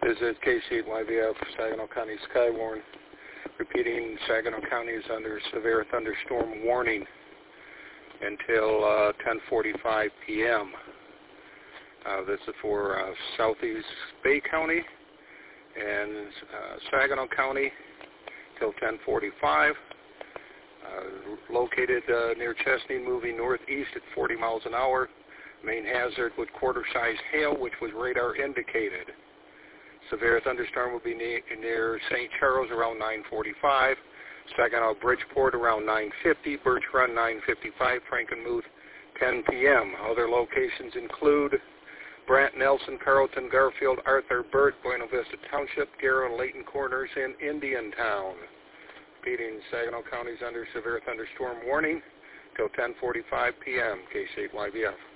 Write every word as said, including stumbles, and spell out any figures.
This is K C eight Y V F, Saginaw County Skywarn, repeating Saginaw County is under severe thunderstorm warning until uh, ten forty-five p m Uh, this is for uh, Southeast Bay County and uh, Saginaw County till ten forty-five. Uh, located uh, near Chesney, moving northeast at forty miles an hour. Main hazard with quarter-size hail, which was radar indicated. Severe thunderstorm will be near, near Saint Charles around nine forty-five. Saginaw Bridgeport around nine fifty. Birch Run nine fifty-five. Frankenmuth ten p m Other locations include Brant, Nelson, Carlton, Garfield, Arthur, Burt, Buena Vista Township, Garrow, Layton Corners, and Indiantown. Repeating, Saginaw County is under severe thunderstorm warning till ten forty-five p m K C eight Y V F.